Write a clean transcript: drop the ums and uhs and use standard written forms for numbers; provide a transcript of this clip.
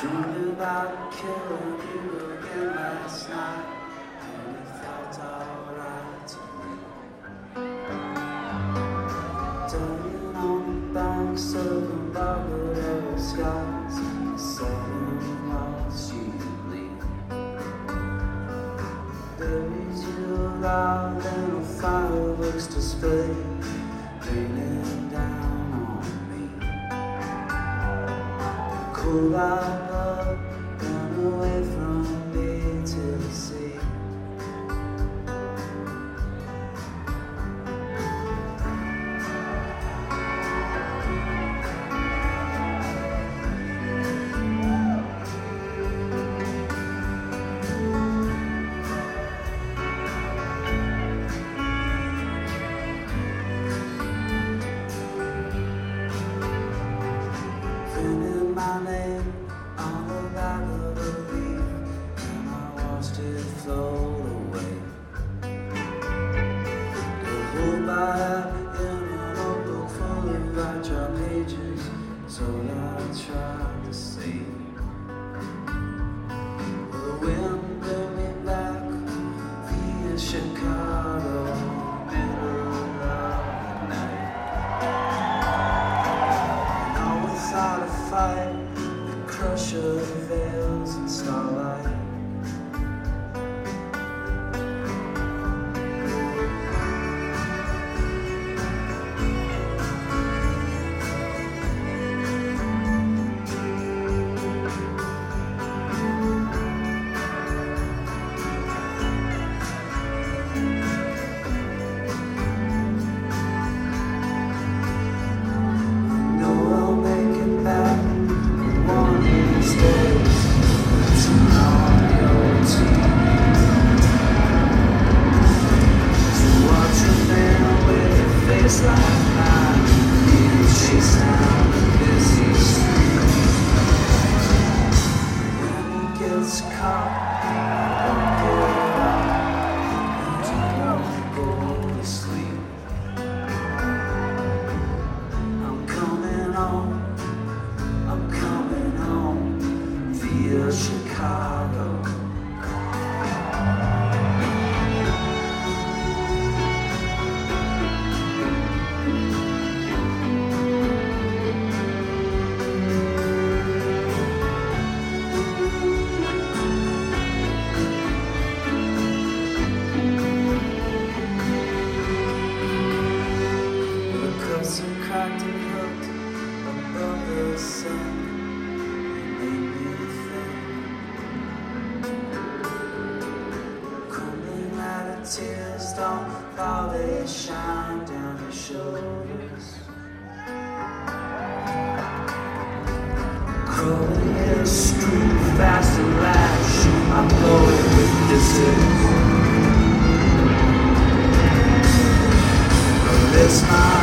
Dreaming about killing you again last night, and it felt alright to me. Turning on the banks of embargoed skies, sudden loss you leave. Buries you alive in a fireworks display, raining down on me. Cool out love, run away from me to the sea. My name on the back of a leaf, and I watched it float away. The hope I had in a notebook full of dry pages, so I tried to save. The wind blew me back via Chicago, middle of the night. And all without a fight, crusher veils in starlight. It's like mine, being chased down a busy street. When it gets caught, don't get out, and don't go to sleep. I'm coming home via Chicago. Cracked and hooked above the sun, you made me think. Crumbling light of tears don't fall, they shine down your shoulders. Crawling in a street fast and lash, I'm going with disease. It's my